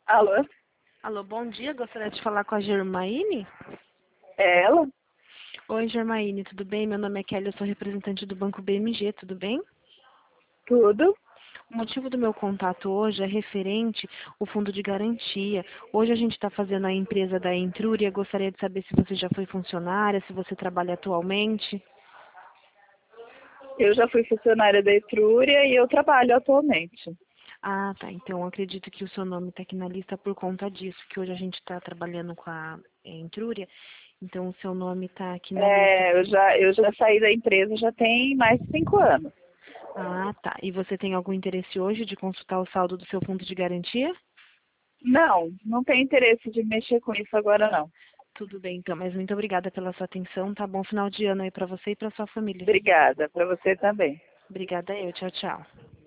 Alô? Alô, bom dia. Gostaria de falar com a Germaine? É ela? Oi, Germaine, tudo bem? Meu nome é Kelly, eu sou representante do Banco BMG, tudo bem? Tudo? O motivo do meu contato hoje é referente ao fundo de garantia. Hoje a gente está fazendo a empresa da Intrúria. Gostaria de saber se você já foi funcionária, se você trabalha atualmente. Eu já fui funcionária da Etrúria e eu trabalho atualmente. Ah, tá. Então acredito que o seu nome está aqui na lista por conta disso, que hoje a gente está trabalhando com a Intrúria. Então o seu nome está aqui na lista. Eu já saí da empresa já tem mais de 5 anos. Ah, tá. E você tem algum interesse hoje de consultar o saldo do seu fundo de garantia? Não tenho interesse de mexer com isso agora não. Tudo bem, então, mas muito obrigada pela sua atenção. Tá bom final de ano aí para você e para sua família. Obrigada, para você também. Obrigada eu. Tchau, tchau.